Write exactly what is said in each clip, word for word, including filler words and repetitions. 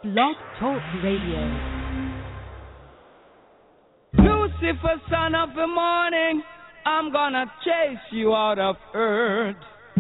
Blog Talk Radio. Lucifer, son of the morning, I'm gonna chase you out of earth.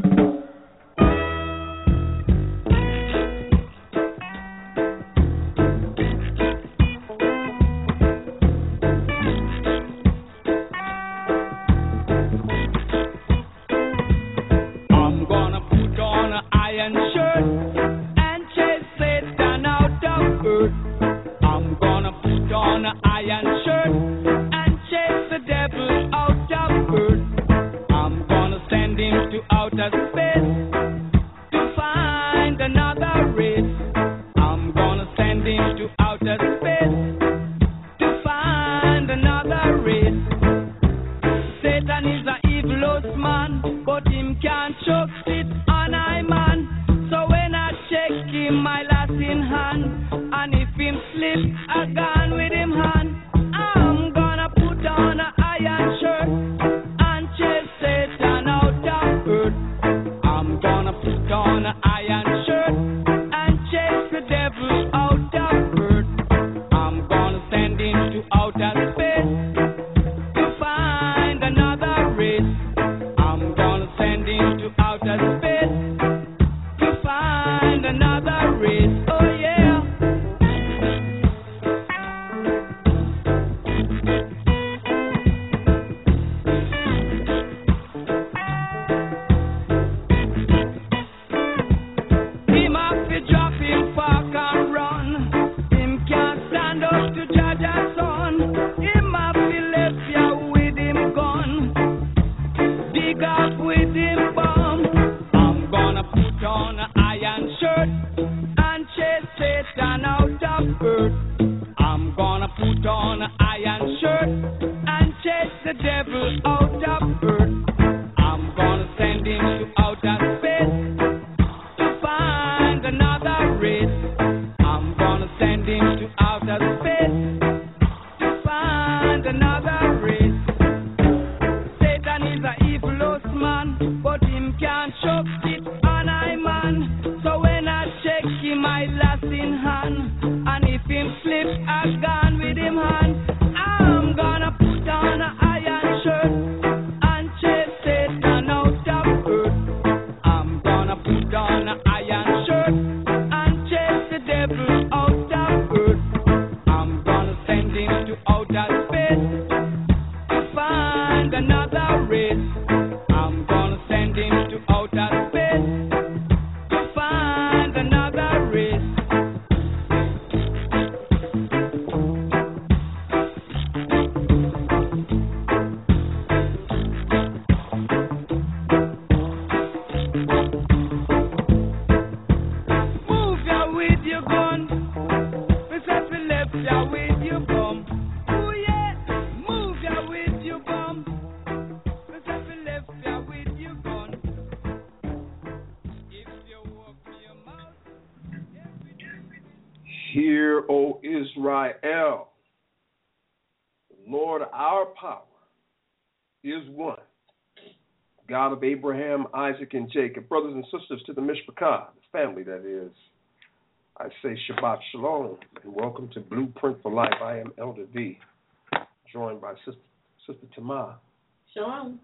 I'm gonna put on an iron shirt and chase Satan out of earth. I'm gonna put on an iron shirt and chase the devil out of earth. I'm gonna send him to outer space to find another race. I'm gonna send him to outer space to find another race. Satan is a evilous man, but him can't choke it on I man. So when I check him, my last in hand, and if him slip, I gone with him hand. I'm gonna put on an iron shirt and chase Satan out of earth. I'm gonna put on an iron shirt and chase the devil out of earth. I'm gonna send him to outer space to find another race. I'm gonna send him to outer space to find another race. Oh yeah. Him have to drop him park and run. Him can't stand up to judge a son. Him have to left ya with him gun. Dig up with him bomb. I'm gonna put on an iron shirt and chase Satan out of earth. I'm gonna put on an iron shirt and chase the devil out of earth. I'm gonna send him to outer space to find another race. I'm gonna send him to outer space to find another race. Satan is a evilous man, but him can't choke it on I man. So when I check him, I last in hand, and if him slip, I gone with him hand. I'm gonna put on an iron shirt and chase Satan out of earth. I'm gonna put on an iron shirt and chase the devil out of earth. I'm gonna send him to outer space to find another race. I'm gonna send him to outer space to find another race. Move ya with your gun. We said we left ya with your bum. Ooh yeah. Move ya with your bum. We said we left ya with your gun. If you open your mouth, Hear, O Israel, the Lord our power is one. God of Abraham, Isaac, and Jacob. Brothers and sisters to the Mishpachah, the family that is. I say Shabbat Shalom and welcome to Blueprint for Life. I am Elder V, joined by Sister, Sister Tamar. Shalom.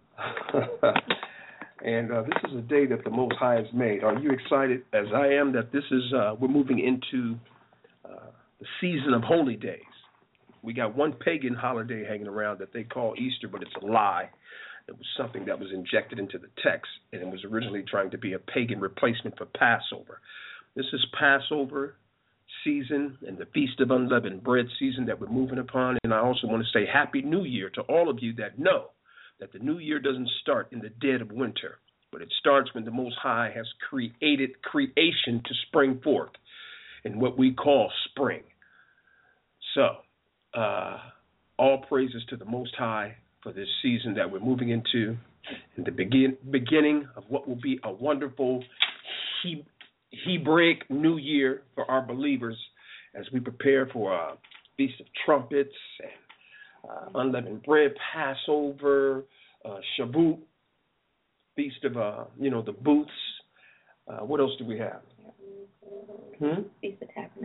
And uh, this is a day that the Most High has made. Are you excited as I am that this is, uh, we're moving into uh, the season of holy days? We got one pagan holiday hanging around that they call Easter, but it's a lie. It was something that was injected into the text, and it was originally trying to be a pagan replacement for Passover. This is Passover season and the Feast of Unleavened Bread season that we're moving upon. And I also want to say Happy New Year to all of you that know that the new year doesn't start in the dead of winter, but it starts when the Most High has created creation to spring forth in what we call spring. So, uh, all praises to the Most High for this season that we're moving into, in the begin, beginning of what will be a wonderful he, Hebraic New Year for our believers as we prepare for a Feast of Trumpets and uh, Unleavened Bread, Passover, uh, Shavuot, Feast of, uh, you know, the Booths. Uh, what else do we have? Hmm? Feast of Tabernacles.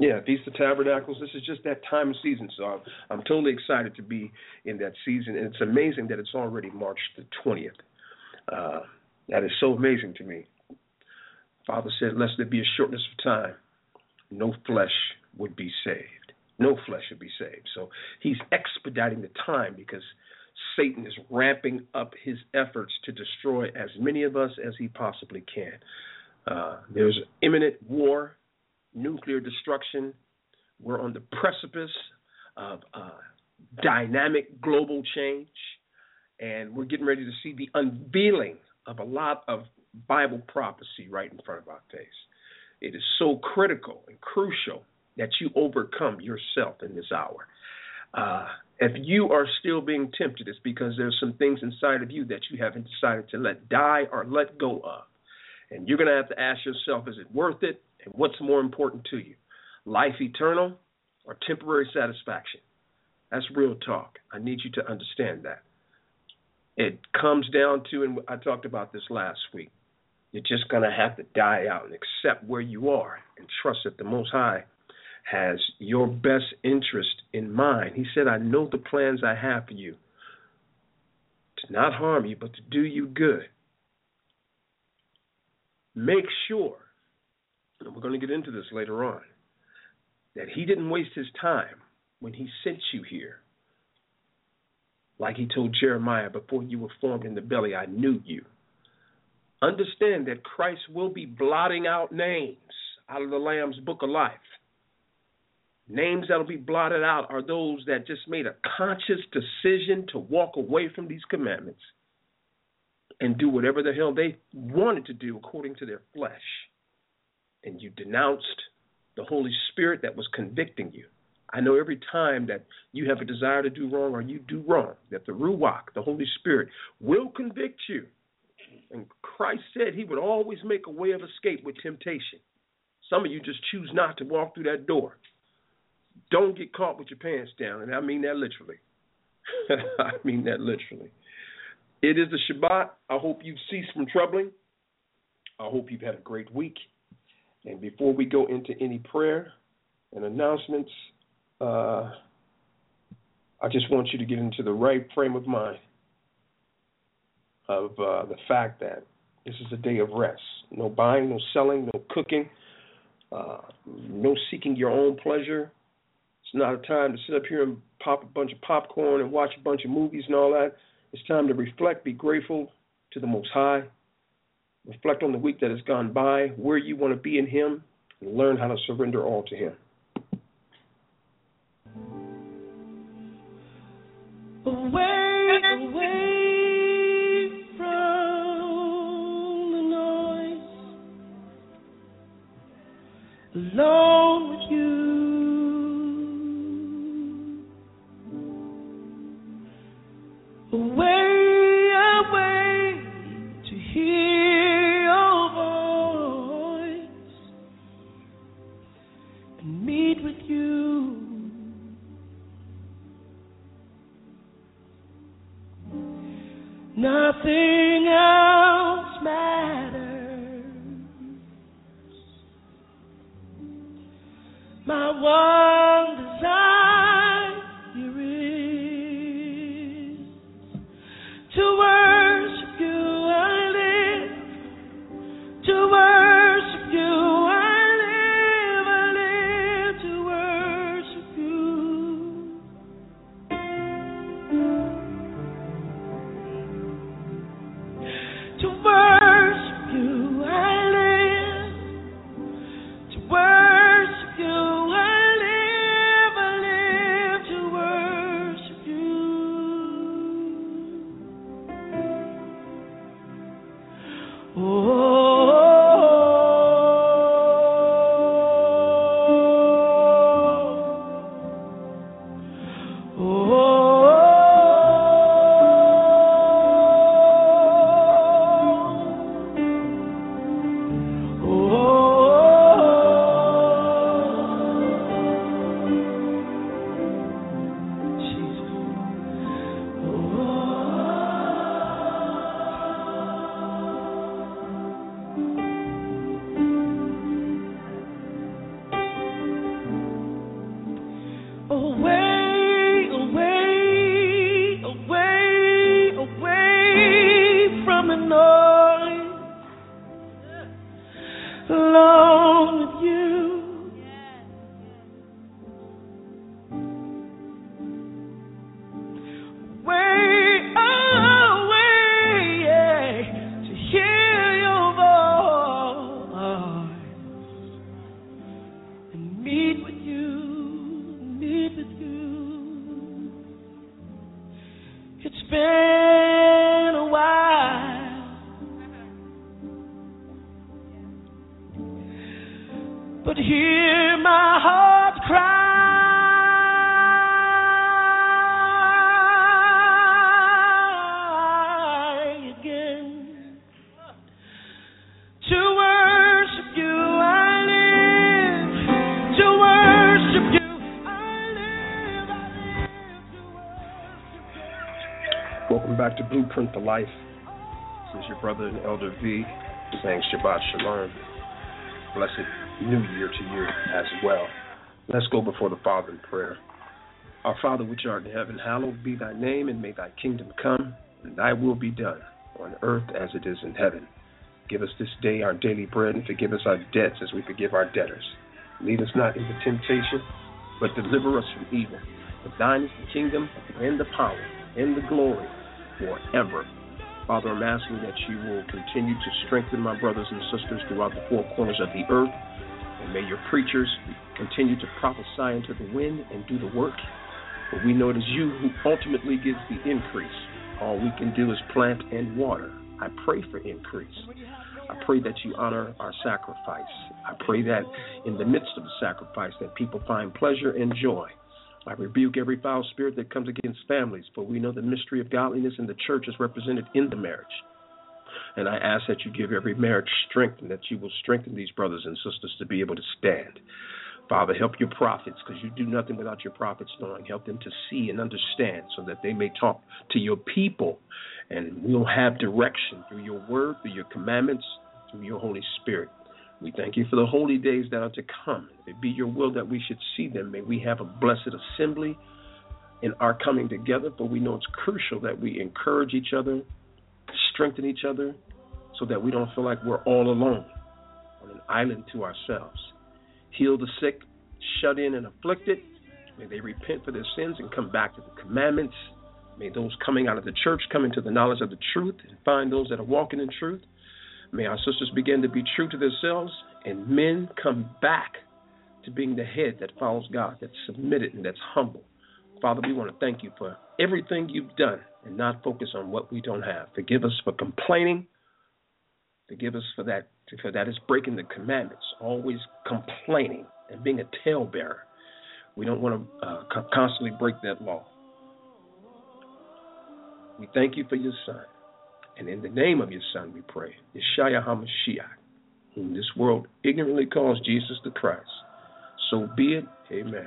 Yeah, Feast of Tabernacles. This is just that time and season, so I'm, I'm totally excited to be in that season. And it's amazing that it's already March the twentieth. Uh, that is so amazing to me. Father said, lest there be a shortness of time, no flesh would be saved. No flesh would be saved. So he's expediting the time because Satan is ramping up his efforts to destroy as many of us as he possibly can. Uh, there's imminent war, nuclear destruction. We're on the precipice of uh, dynamic global change, and we're getting ready to see the unveiling of a lot of Bible prophecy right in front of our face. It is so critical and crucial that you overcome yourself in this hour. Uh, if you are still being tempted, it's because there's some things inside of you that you haven't decided to let die or let go of. And you're going to have to ask yourself, is it worth it? And what's more important to you, life eternal or temporary satisfaction? That's real talk. I need you to understand that. It comes down to, and I talked about this last week, you're just going to have to die out and accept where you are and trust that the Most High has your best interest in mind. He said, I know the plans I have for you, to not harm you, but to do you good. Make sure, and we're going to get into this later on, that he didn't waste his time when he sent you here. Like he told Jeremiah, before you were formed in the belly, I knew you. Understand that Christ will be blotting out names out of the Lamb's book of life. Names that will be blotted out are those that just made a conscious decision to walk away from these commandments and do whatever the hell they wanted to do according to their flesh. And you denounced the Holy Spirit that was convicting you. I know every time that you have a desire to do wrong or you do wrong, that the Ruach, the Holy Spirit, will convict you. And Christ said he would always make a way of escape with temptation. Some of you just choose not to walk through that door. Don't get caught with your pants down, and I mean that literally. I mean that literally. It is the Shabbat. I hope you've ceased from troubling. I hope you've had a great week. And before we go into any prayer and announcements, uh, I just want you to get into the right frame of mind of uh, the fact that this is a day of rest. No buying, no selling, no cooking, uh, no seeking your own pleasure. It's not a time to sit up here and pop a bunch of popcorn and watch a bunch of movies and all that. It's time to reflect, be grateful to the Most High. Reflect on the week that has gone by, where you want to be in him, and learn how to surrender all to him. Away, away from the noise, alone with you. Away, away to hear your voice and meet with you. Nothing else matters. My one desire is to worship you. I live to worship you. I live, I live to worship you. To worship you, I live. To worship you, I live. meet with you, meet with you. It's been a while, but hear my heart cry again. To worship you I live, to worship you I live, I live to worship you. Welcome back to Blueprint for Life. This is your brother and Elder V saying Shabbat Shalom. Blessed New Year to you as well. Let's go before the Father in prayer. Our Father which art in heaven, hallowed be thy name, and may thy kingdom come, and thy will be done on earth as it is in heaven. Give us this day our daily bread, and forgive us our debts as we forgive our debtors. Lead us not into temptation, but deliver us from evil. For thine is the kingdom, and the power, and the glory, forever. Father, I'm asking that you will continue to strengthen my brothers and sisters throughout the four corners of the earth, and may your preachers continue to prophesy into the wind and do the work. For we know it is you who ultimately gives the increase. All we can do is plant and water. I pray for increase. I pray that you honor our sacrifice. I pray that in the midst of the sacrifice that people find pleasure and joy. I rebuke every foul spirit that comes against families, for we know the mystery of godliness in the church is represented in the marriage. And I ask that you give every marriage strength, and that you will strengthen these brothers and sisters to be able to stand. Father, help your prophets, because you do nothing without your prophets knowing. Help them to see and understand so that they may talk to your people, and we'll have direction through your word, through your commandments, through your Holy Spirit. We thank you for the holy days that are to come. If it be your will that we should see them, may we have a blessed assembly in our coming together, for we know it's crucial that we encourage each other, strengthen each other, so that we don't feel like we're all alone on an island to ourselves. Heal the sick, shut in and afflicted. May they repent for their sins and come back to the commandments. May those coming out of the church come into the knowledge of the truth and find those that are walking in truth. May our sisters begin to be true to themselves, and men come back to being the head that follows God, that's submitted and that's humble. Father, we want to thank you for everything you've done and not focus on what we don't have. Forgive us for complaining. Forgive us for that, for that is breaking the commandments, always complaining and being a talebearer. We don't want to uh, constantly break that law. We thank you for your Son. And in the name of your Son we pray, Yeshua HaMashiach, whom this world ignorantly calls Jesus the Christ. So be it. Amen.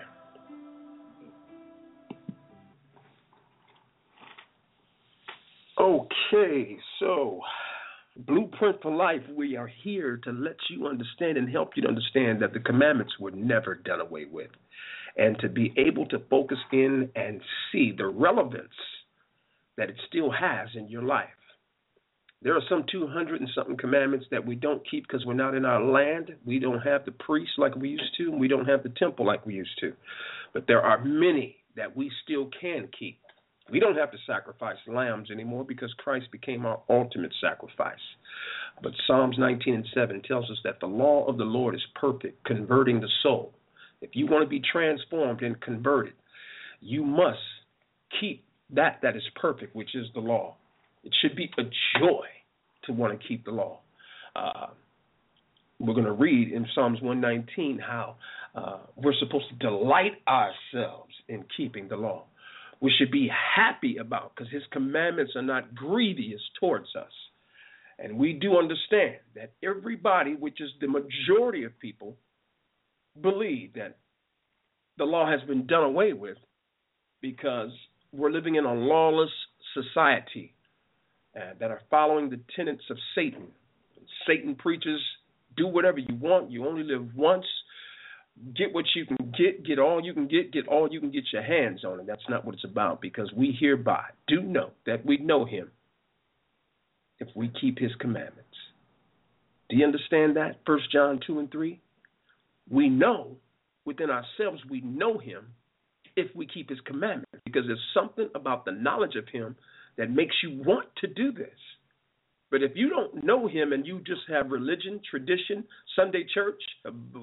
Okay, so Blueprint for Life, we are here to let you understand and help you to understand that the commandments were never done away with, and to be able to focus in and see the relevance that it still has in your life. There are some two hundred and something commandments that we don't keep because we're not in our land. We don't have the priests like we used to, and we don't have the temple like we used to. But there are many that we still can keep. We don't have to sacrifice lambs anymore because Christ became our ultimate sacrifice. But Psalms nineteen and seven tells us that the law of the Lord is perfect, converting the soul. If you want to be transformed and converted, you must keep that that is perfect, which is the law. It should be a joy to want to keep the law. Uh, we're going to read in Psalms one nineteen how uh, we're supposed to delight ourselves in keeping the law. We should be happy about, because his commandments are not grievous towards us. And we do understand that everybody, which is the majority of people, believe that the law has been done away with because we're living in a lawless society uh, that are following the tenets of Satan. Satan preaches, do whatever you want. You only live once. Get what you can get, get all you can get, get all you can get your hands on. And that's not what it's about, because we hereby do know that we know him if we keep his commandments. Do you understand that? First John two and three. We know within ourselves, we know him if we keep his commandments, because there's something about the knowledge of him that makes you want to do this. But if you don't know him and you just have religion, tradition, Sunday church,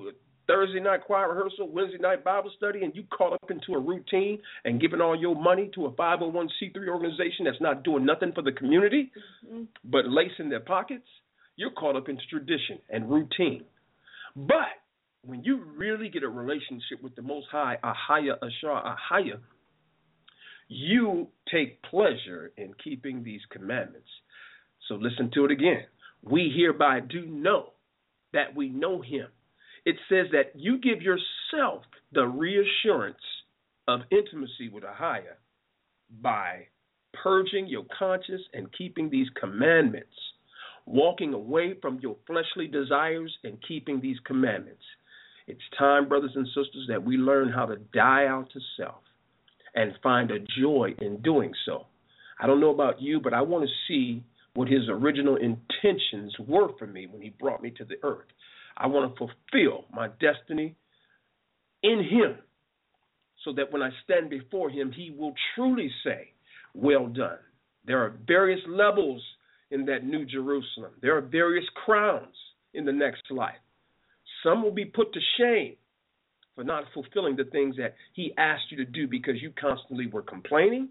Thursday night choir rehearsal, Wednesday night Bible study, and you caught up into a routine and giving all your money to a five oh one c three organization that's not doing nothing for the community, mm-hmm. but lacing their pockets, you're caught up into tradition and routine. But when you really get a relationship with the Most High, Ahaya Ashar Ahaya, you take pleasure in keeping these commandments. So listen to it again. We hereby do know that we know him. It says that you give yourself the reassurance of intimacy with Ahaya by purging your conscience and keeping these commandments, walking away from your fleshly desires and keeping these commandments. It's time, brothers and sisters, that we learn how to die out to self and find a joy in doing so. I don't know about you, but I want to see what his original intentions were for me when he brought me to the earth. I want to fulfill my destiny in him so that when I stand before him, he will truly say, well done. There are various levels in that New Jerusalem. There are various crowns in the next life. Some will be put to shame for not fulfilling the things that he asked you to do because you constantly were complaining,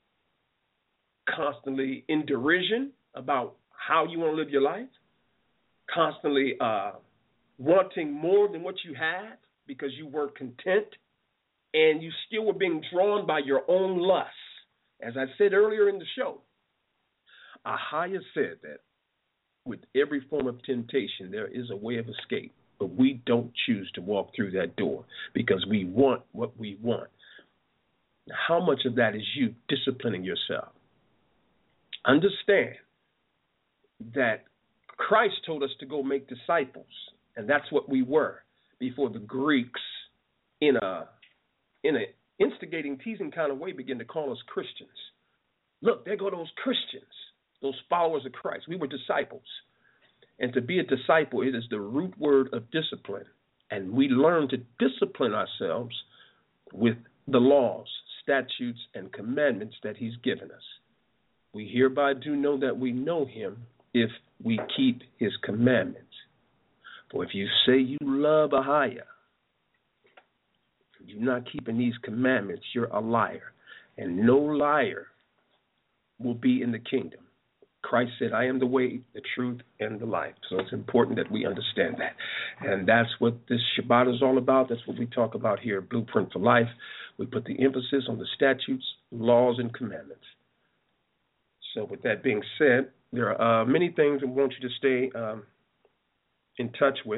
constantly in derision about how you want to live your life, constantly uh, wanting more than what you had because you weren't content, and you still were being drawn by your own lusts. As I said earlier in the show, Ahaya said that with every form of temptation, there is a way of escape, but we don't choose to walk through that door because we want what we want. Now, how much of that is you disciplining yourself? Understand that Christ told us to go make disciples, and that's what we were before the Greeks, in a in a instigating, teasing kind of way, began to call us Christians. Look, there go those Christians, those followers of Christ. We were disciples. And to be a disciple, it is the root word of discipline. And we learn to discipline ourselves with the laws, statutes, and commandments that he's given us. We hereby do know that we know him if we keep his commandments. For if you say you love Ahaya, you're not keeping these commandments, you're a liar. And no liar will be in the kingdom. Christ said, I am the way, the truth, and the life. So it's important that we understand that. And that's what this Shabbat is all about. That's what we talk about here at Blueprint for Life. We put the emphasis on the statutes, laws, and commandments. So with that being said, there are uh, many things we want you to stay um, in touch with.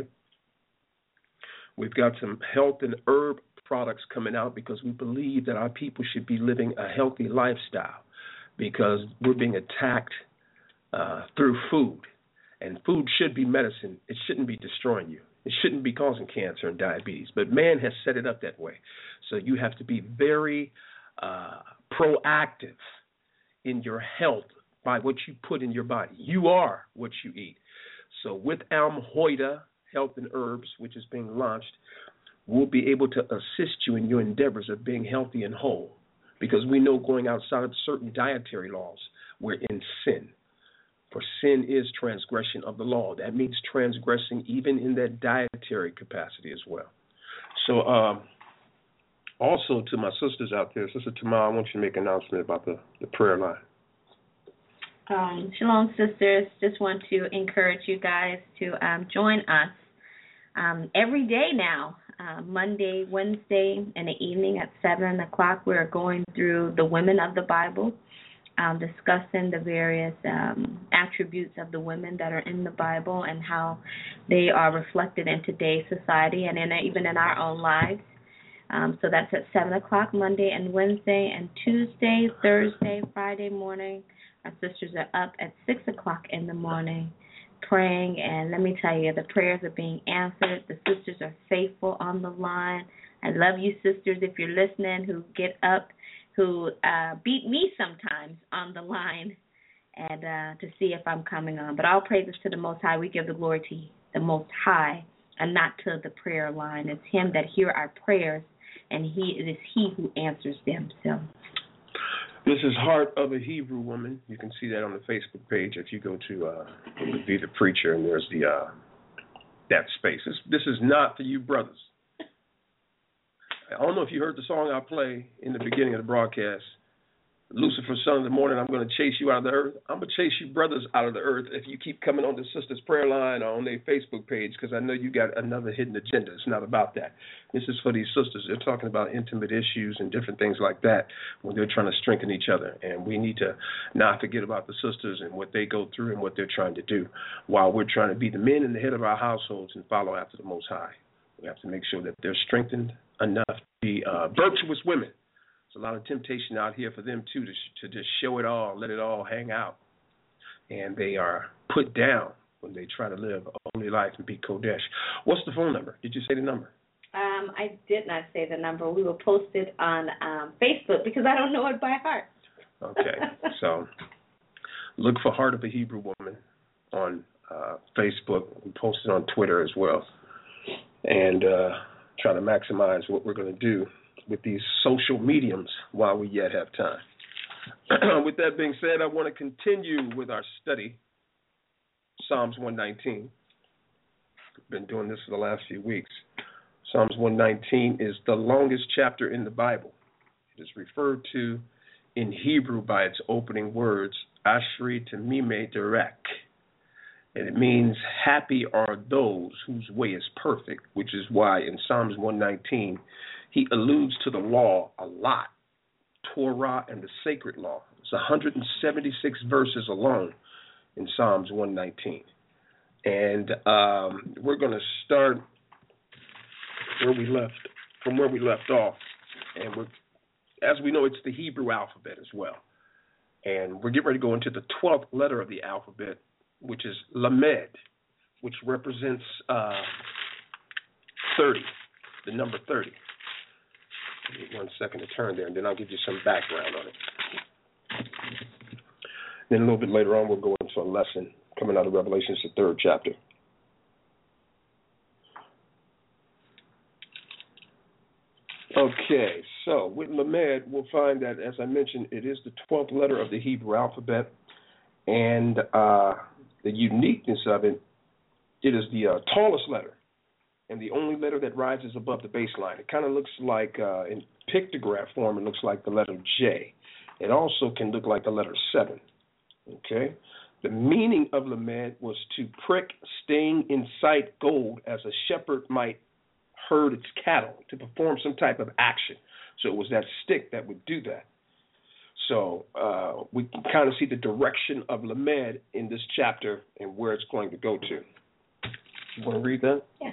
We've got some health and herb products coming out because we believe that our people should be living a healthy lifestyle because we're being attacked uh, through food. And food should be medicine. It shouldn't be destroying you. It shouldn't be causing cancer and diabetes. But man has set it up that way. So you have to be very uh, proactive in your health by what you put in your body. You are what you eat. So with Alm Hoida Health and Herbs, which is being launched, we'll be able to assist you in your endeavors of being healthy and whole, because we know going outside of certain dietary laws, we're in sin. For sin is transgression of the law. That means transgressing even in that dietary capacity as well. So um, also to my sisters out there, Sister Tamar, I want you to make an announcement about the, the prayer line. Um, shalom, sisters. Just want to encourage you guys to um, join us um, every day now, uh, Monday, Wednesday, in the evening at seven o'clock. We're going through the women of the Bible, um, discussing the various um, attributes of the women that are in the Bible and how they are reflected in today's society and in, even in our own lives. Um, so that's at seven o'clock Monday and Wednesday, and Tuesday, Thursday, Friday morning. Our sisters are up at six o'clock in the morning praying, and let me tell you, the prayers are being answered. The sisters are faithful on the line. I love you, sisters, if you're listening, who get up, who uh, beat me sometimes on the line and uh, to see if I'm coming on. But all praises to the Most High. We give the glory to the Most High and not to the prayer line. It's Him that hears our prayers, and He it is He who answers them. So. This is Heart of a Hebrew Woman. You can see that on the Facebook page if you go to uh, Be the Preacher, and there's the uh, that space. This, this is not for you brothers. I don't know if you heard the song I play in the beginning of the broadcast. Lucifer, son of the morning, I'm going to chase you out of the earth. I'm going to chase you brothers out of the earth if you keep coming on the Sisters Prayer Line or on their Facebook page, because I know you got another hidden agenda. It's not about that. This is for these sisters. They're talking about intimate issues and different things like that when they're trying to strengthen each other. And we need to not forget about the sisters and what they go through and what they're trying to do while we're trying to be the men and the head of our households and follow after the Most High. We have to make sure that they're strengthened enough to be uh, virtuous women. There's a lot of temptation out here for them, too, to, sh- to just show it all, let it all hang out. And they are put down when they try to live a holy life and be Kodesh. What's the phone number? Did you say the number? Um, I did not say the number. We will post it on um, Facebook because I don't know it by heart. Okay. So look for Heart of a Hebrew Woman on uh, Facebook and post it on Twitter as well. And uh, try to maximize what we're going to do with these social mediums while we yet have time. With that being said, I want to continue with our study, Psalms one nineteen. I've been doing this for the last few weeks. Psalms one nineteen is the longest chapter in the Bible. It is referred to in Hebrew by its opening words, Ashri Temime Derek. And it means happy are those whose way is perfect, which is why in Psalms one nineteen, he alludes to the law a lot, Torah and the sacred law. It's one hundred seventy-six verses alone in Psalms one nineteen. And um, we're going to start where we left, from where we left off. And we're, as we know, it's the Hebrew alphabet as well. And we're getting ready to go into the twelfth letter of the alphabet, which is Lamed, which represents uh, thirty, the number thirty. Give me one second to turn there, and then I'll give you some background on it. Then a little bit later on, we'll go into a lesson coming out of Revelation, the third chapter. Okay, so with Lamed, we'll find that, as I mentioned, it is the twelfth letter of the Hebrew alphabet, and uh, the uniqueness of it, it is the uh, tallest letter and the only letter that rises above the baseline. It kind of looks like, uh, in pictograph form, it looks like the letter J. It also can look like the letter seven, okay? The meaning of Lamed was to prick, sting, incite gold as a shepherd might herd its cattle, to perform some type of action. So it was that stick that would do that. So uh, we can kind of see the direction of Lamed in this chapter and where it's going to go to. You want to read that? Yeah.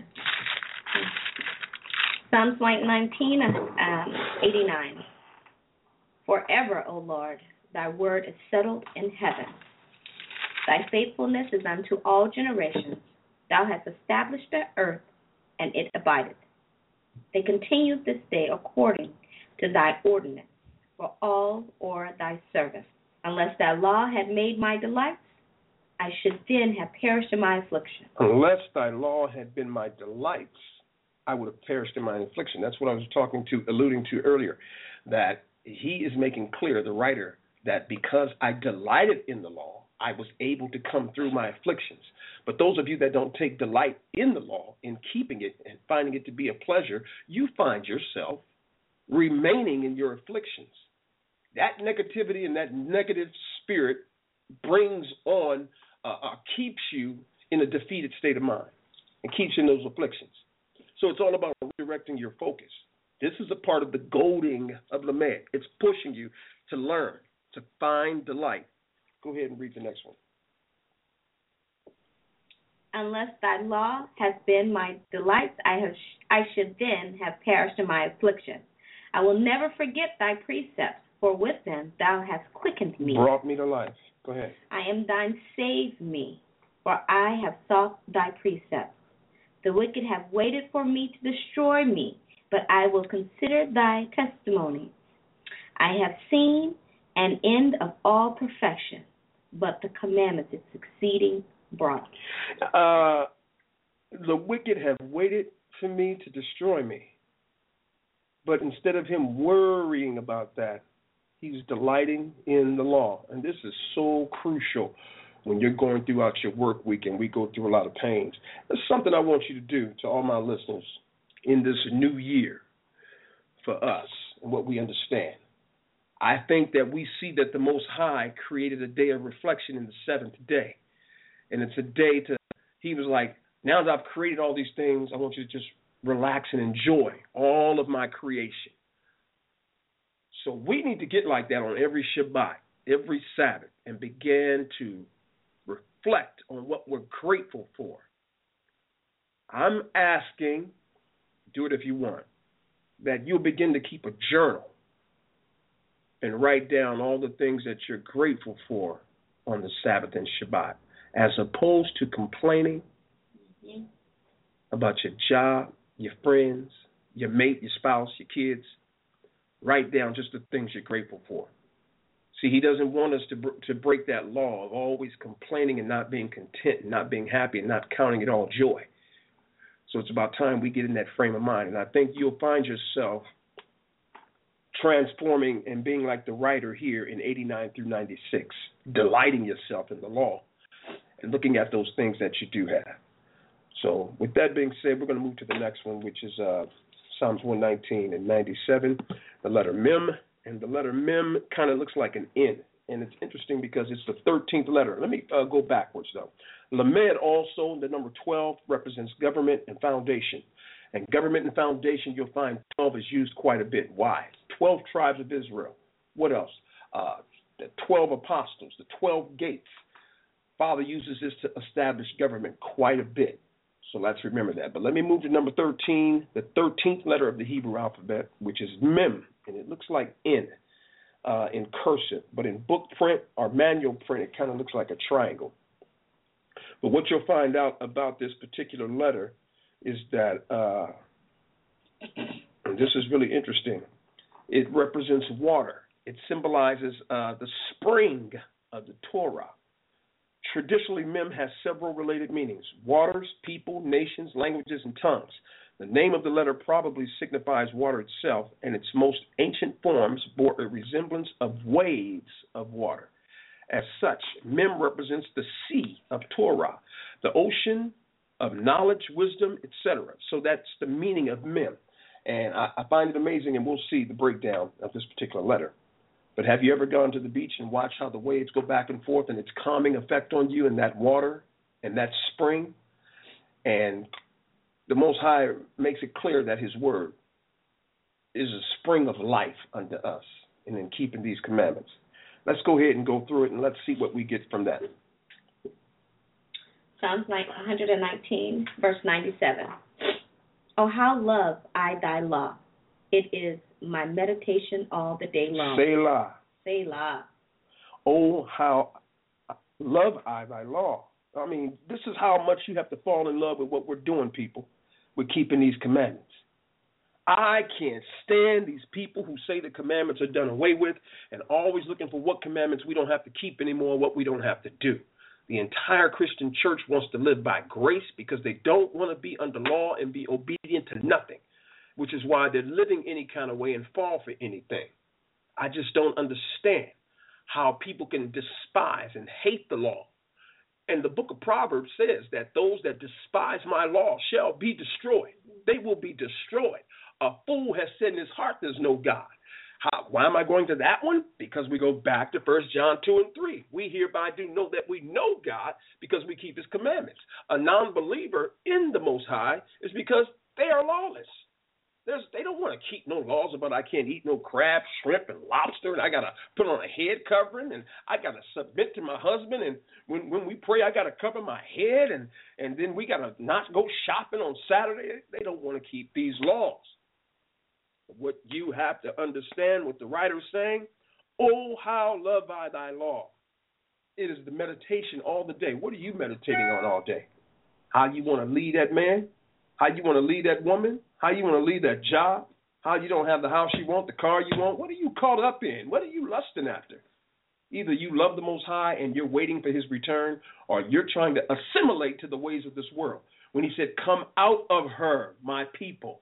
Psalms one nineteen, um, eighty-nine. Forever, O Lord, thy word is settled in heaven. Thy faithfulness is unto all generations. Thou hast established the earth, and it abideth. They continue this day according to thy ordinance, for all or thy service. Unless thy law had made my delights, I should then have perished in my affliction. Unless thy law had been my delights, I would have perished in my affliction. That's what I was talking to, alluding to earlier, that he is making clear, the writer, that because I delighted in the law, I was able to come through my afflictions. But those of you that don't take delight in the law, in keeping it and finding it to be a pleasure, you find yourself remaining in your afflictions. That negativity and that negative spirit brings on, uh, uh, keeps you in a defeated state of mind and keeps you in those afflictions. So it's all about redirecting your focus. This is a part of the goading of Lamed. It's pushing you to learn, to find delight. Go ahead and read the next one. Unless thy law has been my delights, I have I should then have perished in my affliction. I will never forget thy precepts, for with them thou hast quickened me. Brought me to life. Go ahead. I am thine, save me, for I have sought thy precepts. The wicked have waited for me to destroy me, but I will consider thy testimonies. I have seen an end of all perfection, but the commandment is exceeding broad. Uh, the wicked have waited for me to destroy me. But instead of him worrying about that, he's delighting in the law. And this is so crucial when you're going throughout your work week and we go through a lot of pains. That's something I want you to do to all my listeners in this new year for us and what we understand. I think that we see that the Most High created a day of reflection in the seventh day. And it's a day to, he was like, now that I've created all these things, I want you to just relax and enjoy all of my creation. So we need to get like that on every Shabbat, every Sabbath, and begin to reflect on what we're grateful for. I'm asking, do it if you want, that you'll begin to keep a journal and write down all the things that you're grateful for on the Sabbath and Shabbat, as opposed to complaining mm-hmm. about your job, your friends, your mate, your spouse, your kids. Write down just the things you're grateful for. See, he doesn't want us to to break that law of always complaining and not being content, and not being happy, and not counting it all joy. So it's about time we get in that frame of mind. And I think you'll find yourself transforming and being like the writer here in eighty-nine through ninety-six, delighting yourself in the law and looking at those things that you do have. So with that being said, we're going to move to the next one, which is uh, Psalms one nineteen and ninety-seven, the letter Mem. And the letter Mem kind of looks like an N. And it's interesting because it's the thirteenth letter. Let me uh, go backwards, though. Lamed also, the number twelve, represents government and foundation. And government and foundation, you'll find twelve is used quite a bit. Why? twelve tribes of Israel. What else? Uh, the twelve apostles, the twelve gates. Father uses this to establish government quite a bit. So let's remember that. But let me move to number thirteen, the thirteenth letter of the Hebrew alphabet, which is Mem. And it looks like N uh, in cursive. But in book print or manual print, it kind of looks like a triangle. But what you'll find out about this particular letter is that, uh, and this is really interesting, it represents water. It symbolizes uh, the spring of the Torah. Traditionally, Mem has several related meanings: waters, people, nations, languages, and tongues. The name of the letter probably signifies water itself, and its most ancient forms bore a resemblance of waves of water. As such, Mem represents the sea of Torah, the ocean of knowledge, wisdom, et cetera. So that's the meaning of Mem. And I, I find it amazing, and we'll see the breakdown of this particular letter. But have you ever gone to the beach and watched how the waves go back and forth and its calming effect on you and that water and that spring? And the Most High makes it clear that his word is a spring of life unto us and in keeping these commandments. Let's go ahead and go through it, and let's see what we get from that. Psalms one nineteen, verse ninety-seven. Oh, how love I thy law. It is my meditation all the day long. Selah. Selah. Oh, how love I thy law. I mean, this is how much you have to fall in love with what we're doing, people. We're keeping these commandments. I can't stand these people who say the commandments are done away with and always looking for what commandments we don't have to keep anymore, what we don't have to do. The entire Christian church wants to live by grace because they don't want to be under law and be obedient to nothing, which is why they're living any kind of way and fall for anything. I just don't understand how people can despise and hate the law. And the book of Proverbs says that those that despise my law shall be destroyed. They will be destroyed. A fool has said in his heart there's no God. How, why am I going to that one? Because we go back to First John two and three. We hereby do know that we know God because we keep his commandments. A non-believer in the Most High is because they are lawless. There's, they don't want to keep no laws about I can't eat no crab, shrimp, and lobster, and I got to put on a head covering, and I got to submit to my husband, and when, when we pray, I got to cover my head, and, and then we got to not go shopping on Saturday. They don't want to keep these laws. What you have to understand, what the writer is saying, oh, how love I thy law. It is the meditation all the day. What are you meditating on all day? How you want to lead that man? How you want to lead that woman? How you want to lead that job? How you don't have the house you want, the car you want? What are you caught up in? What are you lusting after? Either you love the Most High and you're waiting for his return, or you're trying to assimilate to the ways of this world. When he said, come out of her, my people.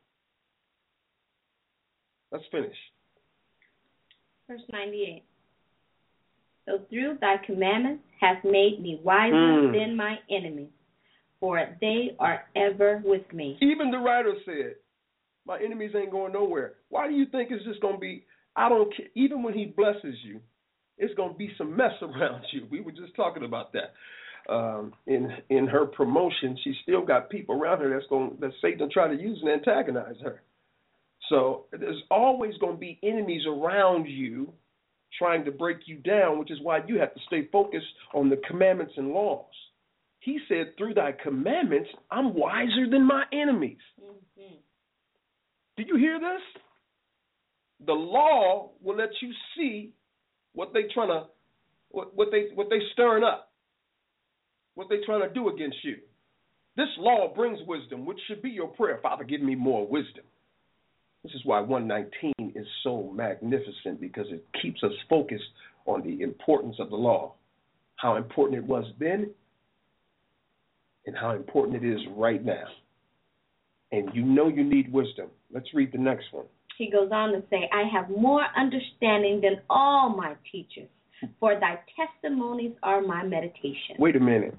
Let's finish. Verse ninety-eight. So through thy commandments hast made me wiser Mm. than my enemies, for they are ever with me. Even the writer said, my enemies ain't going nowhere. Why do you think it's just going to be, I don't care, even when he blesses you, it's going to be some mess around you. We were just talking about that. Um, in in her promotion, she still got people around her that's going that Satan try to use and antagonize her. So there's always going to be enemies around you trying to break you down, which is why you have to stay focused on the commandments and laws. He said, through thy commandments, I'm wiser than my enemies. Mm-hmm. Do you hear this? The law will let you see what they trying to, what, what they what they stirring up, what they trying to do against you. This law brings wisdom, which should be your prayer. Father, give me more wisdom. This is why one nineteen is so magnificent, because it keeps us focused on the importance of the law, how important it was then, and how important it is right now. And you know you need wisdom. Let's read the next one. He goes on to say, I have more understanding than all my teachers, for thy testimonies are my meditation. Wait a minute.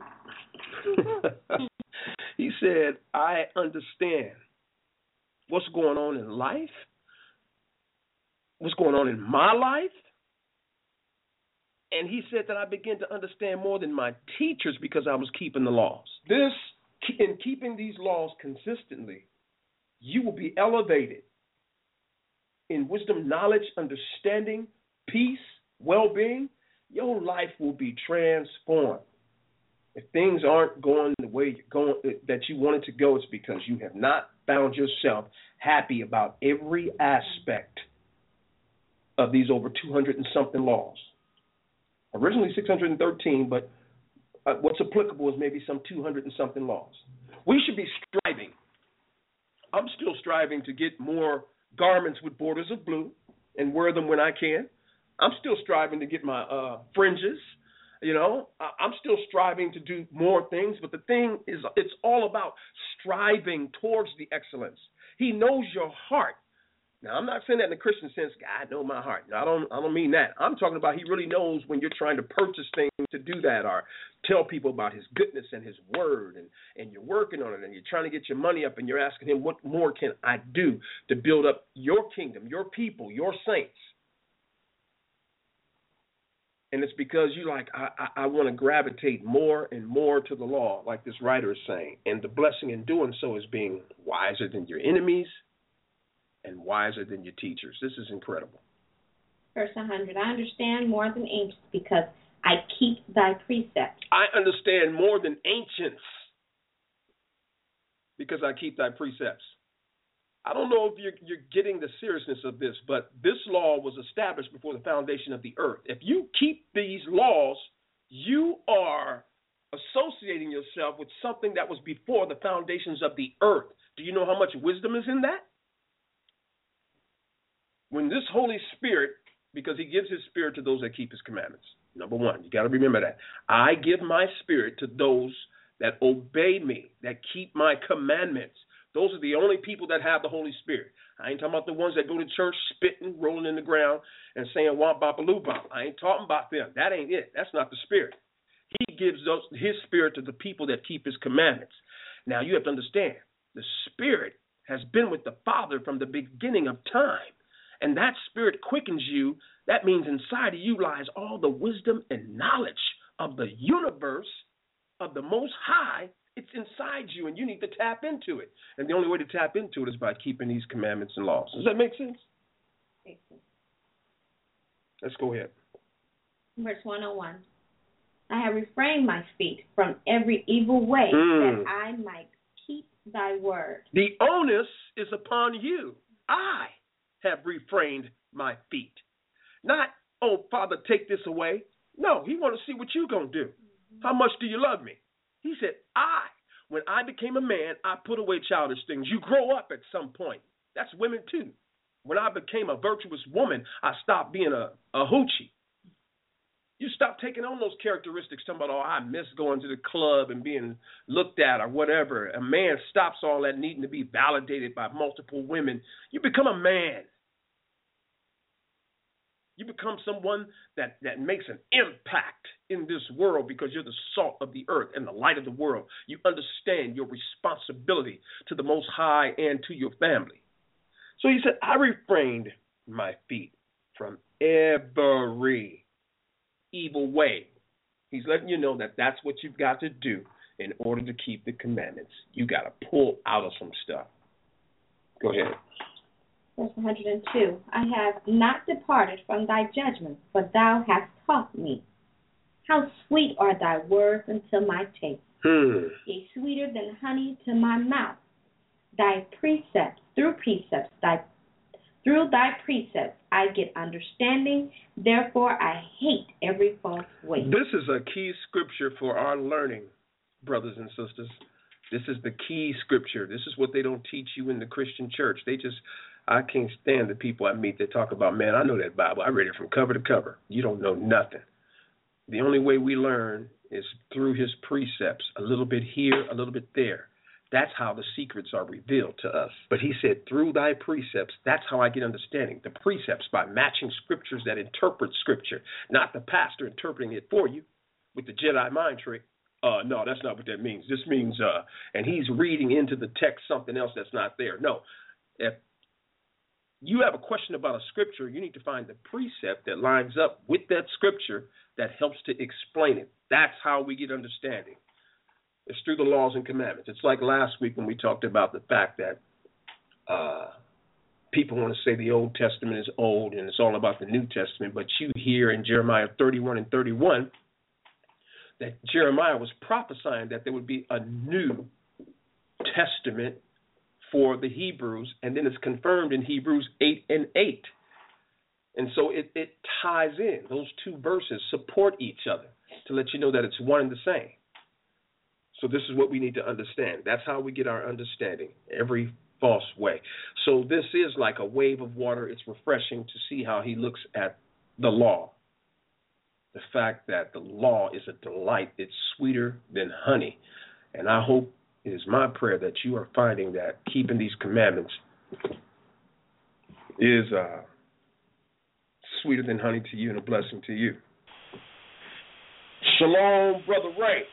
He said, I understand what's going on in life, what's going on in my life. And he said that I began to understand more than my teachers because I was keeping the laws. This, in keeping these laws consistently, you will be elevated in wisdom, knowledge, understanding, peace, well-being. Your life will be transformed. If things aren't going the way you're going, that you want it to go, it's because you have not found yourself happy about every aspect of these over two hundred and something laws. Originally six hundred thirteen, but uh, what's applicable is maybe some two hundred and something laws. We should be striving. I'm still striving to get more garments with borders of blue and wear them when I can. I'm still striving to get my uh, fringes. You know, I'm still striving to do more things, but the thing is, it's all about striving towards the excellence. He knows your heart. Now, I'm not saying that in the Christian sense, God knows my heart. No, I don't I don't mean that. I'm talking about he really knows when you're trying to purchase things to do that, or tell people about his goodness and his word, and, and you're working on it, and you're trying to get your money up, and you're asking him, what more can I do to build up your kingdom, your people, your saints? And it's because you like, I, I, I want to gravitate more and more to the law, like this writer is saying. And the blessing in doing so is being wiser than your enemies and wiser than your teachers. This is incredible. Verse one hundred, I understand more than ancients because I keep thy precepts. I understand more than ancients because I keep thy precepts. I don't know if you're, you're getting the seriousness of this, but this law was established before the foundation of the earth. If you keep these laws, you are associating yourself with something that was before the foundations of the earth. Do you know how much wisdom is in that? When this Holy Spirit, because he gives his spirit to those that keep his commandments. Number one, you got to remember that. I give my spirit to those that obey me, that keep my commandments. Those are the only people that have the Holy Spirit. I ain't talking about the ones that go to church spitting, rolling in the ground, and saying womp bop a loo bop. I ain't talking about them. That ain't it. That's not the Spirit. He gives those, his Spirit to the people that keep his commandments. Now, you have to understand, the Spirit has been with the Father from the beginning of time. And that Spirit quickens you. That means inside of you lies all the wisdom and knowledge of the universe, of the Most High. It's inside you, and you need to tap into it. And the only way to tap into it is by keeping these commandments and laws. Does that make sense? Makes sense. Let's go ahead. Verse one oh one. I have refrained my feet from every evil way, Mm. that I might keep thy word. The onus is upon you. I have refrained my feet. Not, oh, Father, take this away. No, he wants to see what you're going to do. Mm-hmm. How much do you love me? He said, I, when I became a man, I put away childish things. You grow up at some point. That's women too. When I became a virtuous woman, I stopped being a, a hoochie. You stop taking on those characteristics, talking about, oh, I miss going to the club and being looked at or whatever. A man stops all that needing to be validated by multiple women. You become a man. You become someone that, that makes an impact in this world because you're the salt of the earth and the light of the world. You understand your responsibility to the Most High and to your family. So he said, I refrained my feet from every evil way. He's letting you know that that's what you've got to do in order to keep the commandments. You got to pull out of some stuff. Go ahead. Verse one hundred two. I have not departed from thy judgments, but thou hast taught me. How sweet are thy words unto my taste, Hmm. yea, sweeter than honey to my mouth. Thy precepts, through precepts, thy through thy precepts I get understanding, therefore I hate every false way. This is a key scripture for our learning, brothers and sisters. This is the key scripture. This is what they don't teach you in the Christian church. They just, I can't stand the people I meet that talk about, man, I know that Bible. I read it from cover to cover. You don't know nothing. The only way we learn is through his precepts, a little bit here, a little bit there. That's how the secrets are revealed to us. But he said, through thy precepts, that's how I get understanding. The precepts, by matching scriptures that interpret scripture, not the pastor interpreting it for you with the Jedi mind trick. Uh, no, that's not what that means. This means, uh, and he's reading into the text something else that's not there. No, if you have a question about a scripture, you need to find the precept that lines up with that scripture that helps to explain it. That's how we get understanding. It's through the laws and commandments. It's like last week when we talked about the fact that uh, people want to say the Old Testament is old and it's all about the New Testament, but you hear in Jeremiah thirty-one and thirty-one that Jeremiah was prophesying that there would be a new testament for the Hebrews, and then it's confirmed in Hebrews eight and eight. And so it, it ties in. Those two verses support each other to let you know that it's one and the same. So this is what we need to understand. That's how we get our understanding, every false way. So this is like a wave of water. It's refreshing to see how he looks at the law. The fact that the law is a delight. It's sweeter than honey. And I hope, it is my prayer that you are finding that keeping these commandments is uh, sweeter than honey to you and a blessing to you. Shalom, Brother Ray.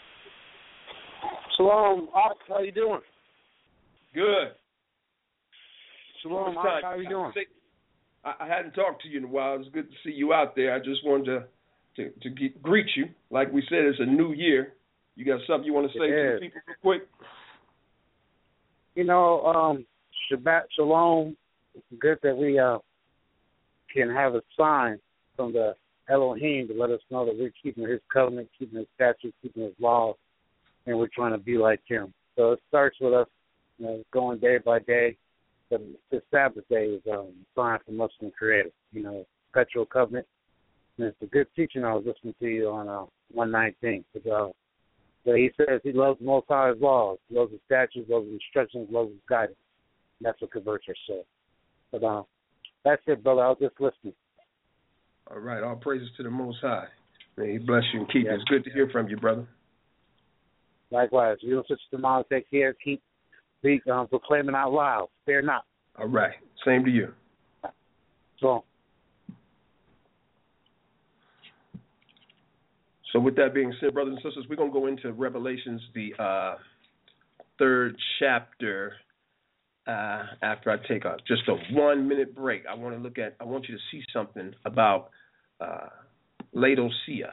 Shalom, Ark, how you doing? Good. Shalom, Ark, how you doing? I, I hadn't talked to you in a while. It was good to see you out there. I just wanted to to, to get, greet you. Like we said, it's a new year. You got something you want to say yeah. to the people real quick? You know, um, Shabbat Shalom. It's good that we uh, can have a sign from the Elohim to let us know that we're keeping his covenant, keeping his statutes, keeping his laws, and we're trying to be like him. So it starts with us, you know, going day by day. The, the Sabbath day is um, a sign from Muslim creator, you know, perpetual covenant. And it's a good teaching I was listening to you on uh, one nineteen. But, uh, but he says he loves the Most High's laws, loves his statutes, loves his instructions, loves his guidance. And that's what converts our soul. But uh, that's it, brother. I was just listening. All right. All praises to the Most High. May he bless you and keep yeah. you. It's good to hear from you, brother. Likewise. You and Sister Tamala, take care. Keep speak, um, proclaiming out loud. Fear not. All right. Same to you. So. So with that being said, brothers and sisters, we're going to go into Revelations, the uh, third chapter, uh, after I take a, just a one-minute break. I want to look at, I want you to see something about uh, Laodicea.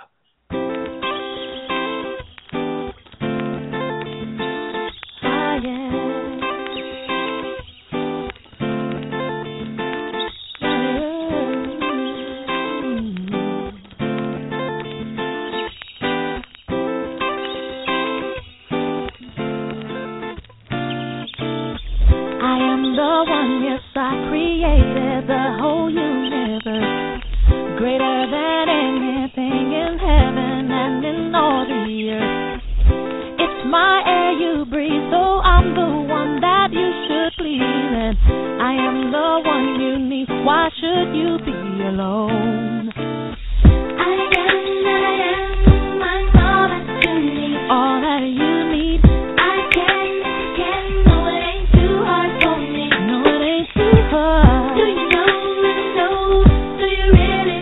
Do you really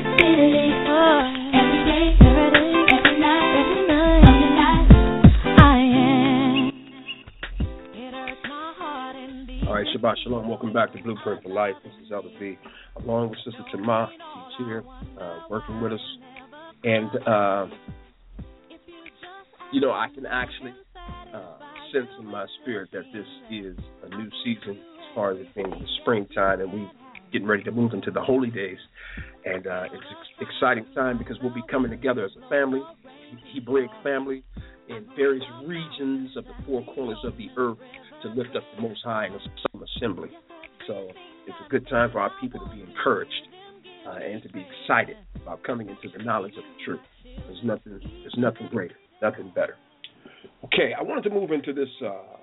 Shabbat Shalom. Welcome back to Blueprint for Life. This is Elder B, along with Sister Tamar. She's here uh, working with us. And, uh, you know, I can actually uh, sense in my spirit that this is a new season as far as it being the springtime, and we're getting ready to move into the holy days. And uh, it's an exciting time because we'll be coming together as a family, Hebraic family, in various regions of the four corners of the earth to lift up the Most High in some assembly. So it's a good time for our people to be encouraged uh, and to be excited about coming into the knowledge of the truth. There's nothing, there's nothing greater, nothing better. Okay, I wanted to move into this uh,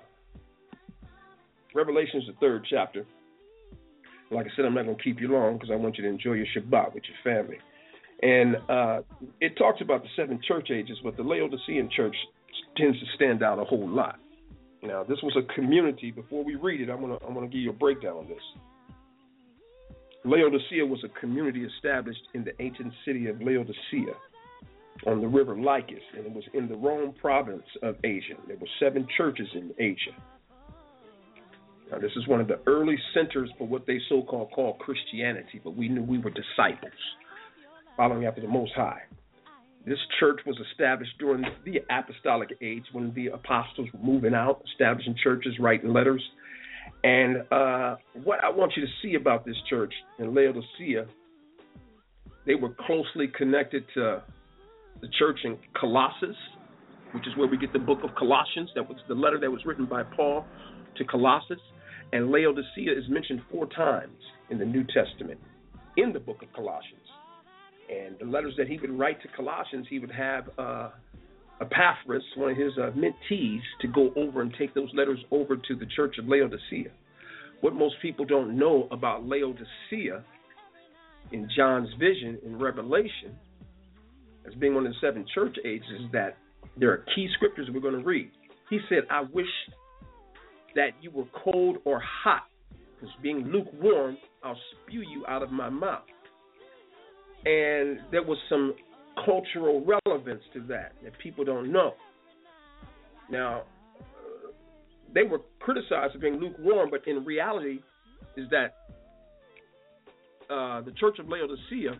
Revelations, the third chapter. Like I said, I'm not going to keep you long because I want you to enjoy your Shabbat with your family. And uh, it talks about the seven church ages, but the Laodicean church tends to stand out a whole lot. Now, this was a community. Before we read it, I'm going to I'm going to give you a breakdown on this. Laodicea was a community established in the ancient city of Laodicea on the river Lycus, and it was in the Rome province of Asia. There were seven churches in Asia. Now, this is one of the early centers for what they so-called call Christianity, but we knew we were disciples, following after the Most High. This church was established during the apostolic age when the apostles were moving out, establishing churches, writing letters. And uh, what I want you to see about this church in Laodicea, they were closely connected to the church in Colossus, which is where we get the book of Colossians. That was the letter that was written by Paul to Colossus. And Laodicea is mentioned four times in the New Testament in the book of Colossians. And the letters that he would write to Colossians, he would have uh, Epaphras, one of his uh, mentees, to go over and take those letters over to the church of Laodicea. What most people don't know about Laodicea in John's vision in Revelation, as being one of the seven church ages, is that there are key scriptures we're going to read. He said, I wish that you were cold or hot, because being lukewarm, I'll spew you out of my mouth. And there was some cultural relevance to that that people don't know. Now, uh, they were criticized for being lukewarm, but in reality is that uh, the Church of Laodicea,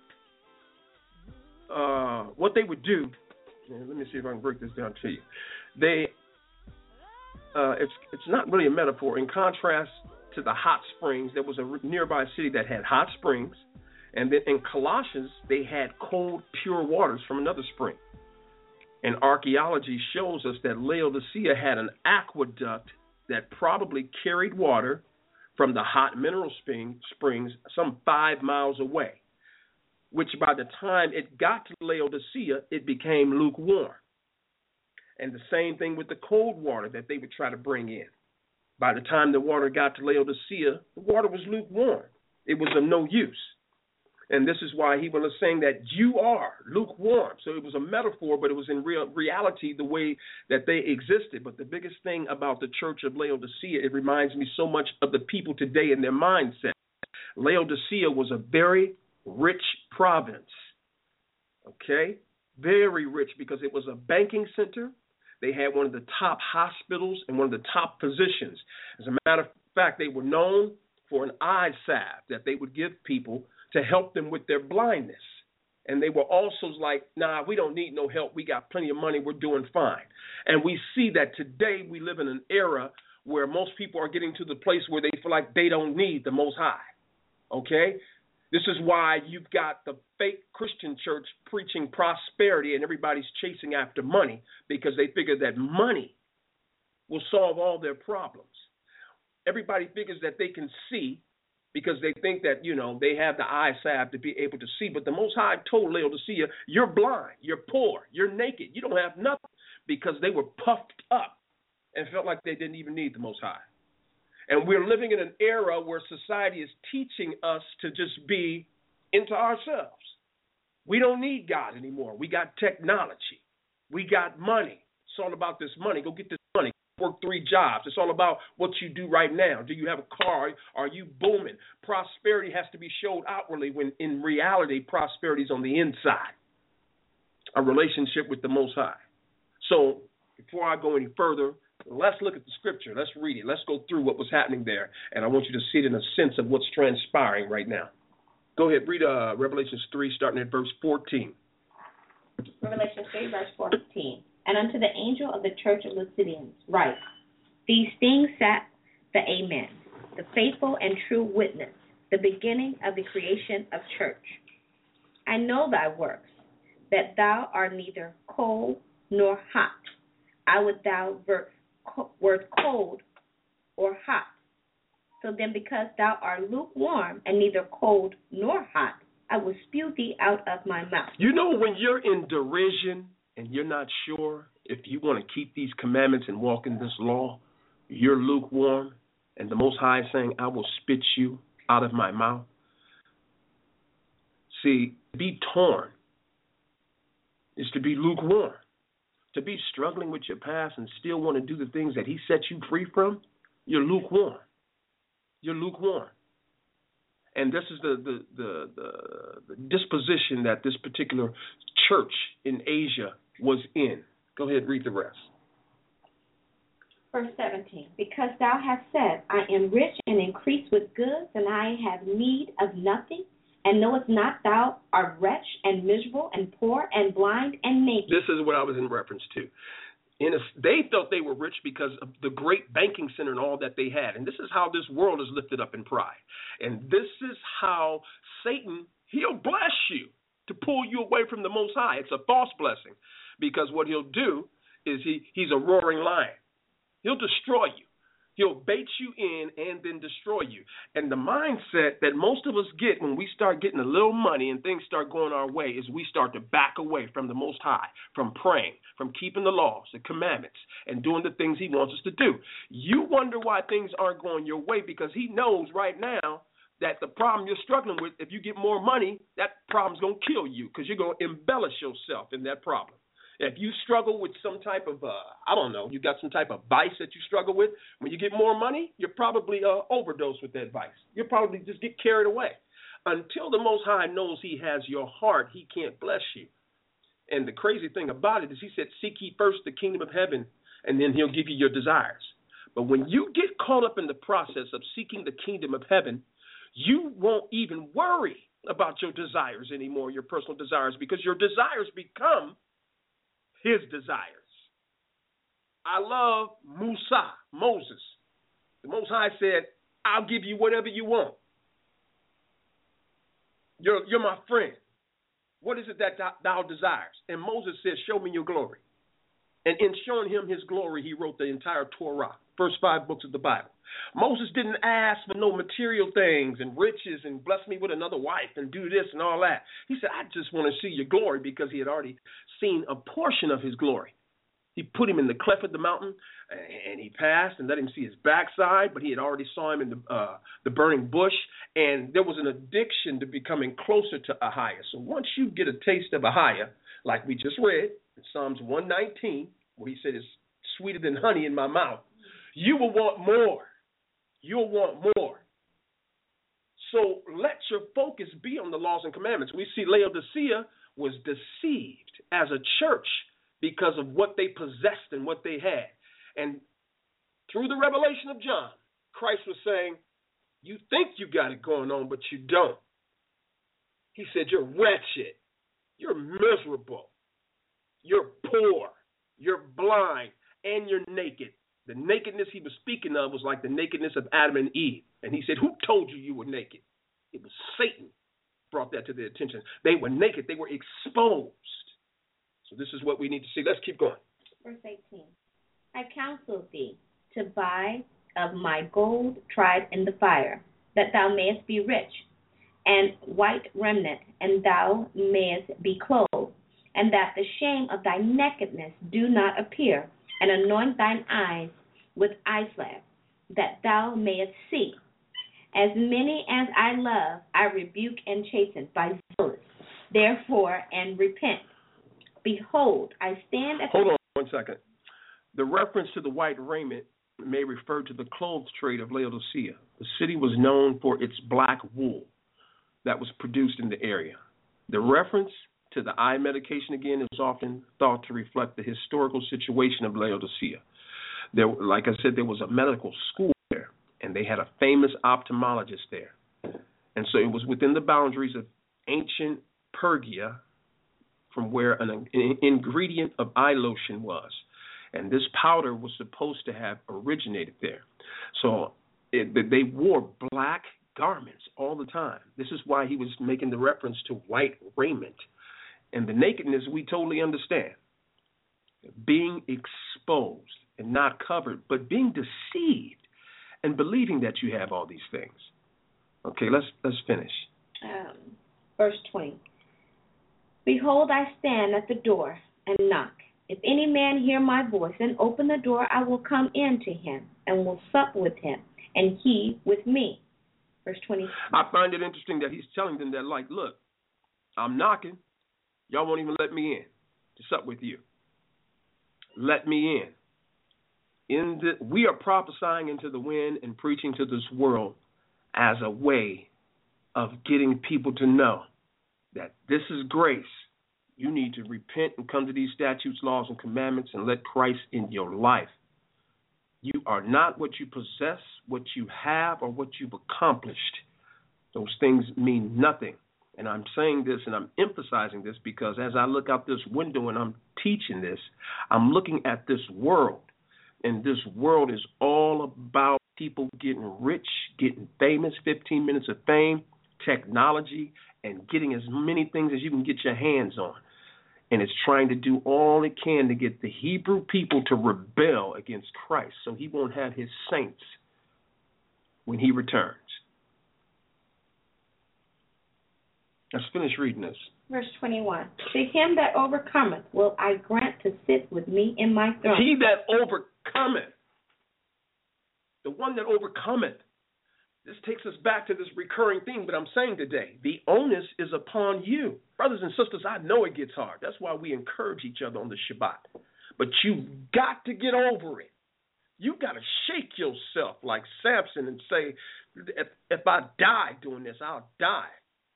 uh, what they would do, let me see if I can break this down to you. They, uh, it's it's not really a metaphor. In contrast to the hot springs, there was a nearby city that had hot springs. And then in Colossians, they had cold, pure waters from another spring. And archaeology shows us that Laodicea had an aqueduct that probably carried water from the hot mineral spring, springs some five miles away, which by the time it got to Laodicea, it became lukewarm. And the same thing with the cold water that they would try to bring in. By the time the water got to Laodicea, the water was lukewarm. It was of no use. And this is why he was saying that you are lukewarm. So it was a metaphor, but it was in real reality the way that they existed. But the biggest thing about the church of Laodicea, it reminds me so much of the people today and their mindset. Laodicea was a very rich province, okay? Very rich because it was a banking center. They had one of the top hospitals and one of the top physicians. As a matter of fact, they were known for an eye salve that they would give people to help them with their blindness. And they were also like, nah, we don't need no help. We got plenty of money. We're doing fine. And we see that today we live in an era where most people are getting to the place where they feel like they don't need the Most High. Okay? This is why you've got the fake Christian church preaching prosperity and everybody's chasing after money because they figure that money will solve all their problems. Everybody figures that they can see because they think that, you know, they have the eye salve to be able to see. But the Most High told Laodicea, you're blind, you're poor, you're naked, you don't have nothing, because they were puffed up and felt like they didn't even need the Most High. And we're living in an era where society is teaching us to just be into ourselves. We don't need God anymore. We got technology. We got money. It's all about this money. Go get this money. Work three jobs. It's all about what you do right now. Do you have a car? Are you booming? Prosperity has to be showed outwardly when in reality prosperity is on the inside. A relationship with the Most High. So before I go any further, Let's look at the scripture. Let's read it. Let's go through what was happening there, and I want you to see it in a sense of what's transpiring right now. Go ahead, read uh, Revelation three, starting at verse fourteen. Revelation three, verse fourteen. And unto the angel of the church of Laodiceans write, these things saith the Amen, the faithful and true witness, the beginning of the creation of church. I know thy works, that thou art neither cold nor hot. I would thou wert, wert cold or hot. So then, because thou art lukewarm and neither cold nor hot, I will spew thee out of my mouth. You know, when you're in derision and you're not sure if you want to keep these commandments and walk in this law, you're lukewarm, and the Most High is saying, I will spit you out of my mouth. See, to be torn is to be lukewarm. To be struggling with your past and still want to do the things that he set you free from, you're lukewarm. You're lukewarm. And this is the, the, the, the, the disposition that this particular church in Asia was in. Go ahead, read the rest. Verse seventeen, because thou hast said, I am rich and increase with goods, and I have need of nothing, and knowest not thou art wretched and miserable and poor and blind and naked. This is what I was in reference to. In a, they felt they were rich because of the great banking center and all that they had. And this is how this world is lifted up in pride. And this is how Satan, he'll bless you to pull you away from the Most High. It's a false blessing, because what he'll do is he, he's a roaring lion. He'll destroy you. He'll bait you in and then destroy you. And the mindset that most of us get when we start getting a little money and things start going our way is we start to back away from the Most High, from praying, from keeping the laws, the commandments, and doing the things he wants us to do. You wonder why things aren't going your way, because he knows right now that the problem you're struggling with, if you get more money, that problem's going to kill you, because you're going to embellish yourself in that problem. If you struggle with some type of, uh, I don't know, you got some type of vice that you struggle with, when you get more money, you're probably uh, overdose with that vice. You'll probably just get carried away. Until the Most High knows he has your heart, he can't bless you. And the crazy thing about it is he said, seek ye first the kingdom of heaven, and then he'll give you your desires. But when you get caught up in the process of seeking the kingdom of heaven, you won't even worry about your desires anymore, your personal desires, because your desires become his desires. I love Musa, Moses. The Most High said, I'll give you whatever you want. You're, you're my friend. What is it that thou, thou desires? And Moses said, show me your glory. And in showing him his glory, he wrote the entire Torah, first five books of the Bible. Moses didn't ask for no material things and riches and bless me with another wife and do this and all that. He said, I just want to see your glory, because he had already seen a portion of his glory. He put him in the cleft of the mountain, and he passed and let him see his backside, but he had already saw him in the uh, the burning bush, and there was an addiction to becoming closer to Ahiah. So once you get a taste of Ahiah, like we just read in Psalms one nineteen, where he said it's sweeter than honey in my mouth, you will want more. You'll want more. So let your focus be on the laws and commandments. We see Laodicea was deceived as a church because of what they possessed and what they had. And through the revelation of John, Christ was saying, you think you got it going on, but you don't. He said, you're wretched. You're miserable. You're poor. You're blind. And you're naked. The nakedness he was speaking of was like the nakedness of Adam and Eve. And he said, who told you you were naked? It was Satan brought that to their attention. They were naked. They were exposed. So this is what we need to see. Let's keep going. Verse eighteen. I counsel thee to buy of my gold tried in the fire, that thou mayest be rich, and white remnant, and thou mayest be clothed, and that the shame of thy nakedness do not appear, and anoint thine eyes with eye salve, that thou mayest see. As many as I love, I rebuke and chasten by zealous. Therefore, and repent. Behold, I stand at Hold on one second. The reference to the white raiment may refer to the clothes trade of Laodicea. The city was known for its black wool that was produced in the area. The reference to the eye medication, again, is often thought to reflect the historical situation of Laodicea. There, like I said, there was a medical school there, and they had a famous ophthalmologist there. And so it was within the boundaries of ancient Pergia, from where an, an ingredient of eye lotion was. And this powder was supposed to have originated there. So it, they wore black garments all the time. This is why he was making the reference to white raiment. And the nakedness we totally understand. Being exposed and not covered, but being deceived and believing that you have all these things. Okay, let's let's finish. Um, verse twenty. Behold, I stand at the door and knock. If any man hear my voice and open the door, I will come in to him and will sup with him, and he with me. Verse twenty. I find it interesting that he's telling them that, like, look, I'm knocking. Y'all won't even let me in to sup with you. Let me in. In the, we are prophesying into the wind and preaching to this world as a way of getting people to know that this is grace. You need to repent and come to these statutes, laws, and commandments and let Christ in your life. You are not what you possess, what you have, or what you've accomplished. Those things mean nothing. And I'm saying this and I'm emphasizing this because as I look out this window and I'm teaching this, I'm looking at this world. And this world is all about people getting rich, getting famous, fifteen minutes of fame, technology, and getting as many things as you can get your hands on. And it's trying to do all it can to get the Hebrew people to rebel against Christ so he won't have his saints when he returns. Let's finish reading this. Verse twenty-one. To him that overcometh will I grant to sit with me in my throne. He that overcometh, the one that overcometh. This takes us back to this recurring theme that I'm saying today. The onus is upon you. Brothers and sisters, I know it gets hard. That's why we encourage each other on the Shabbat. But you've got to get over it. You've got to shake yourself like Samson and say, if, if I die doing this, I'll die.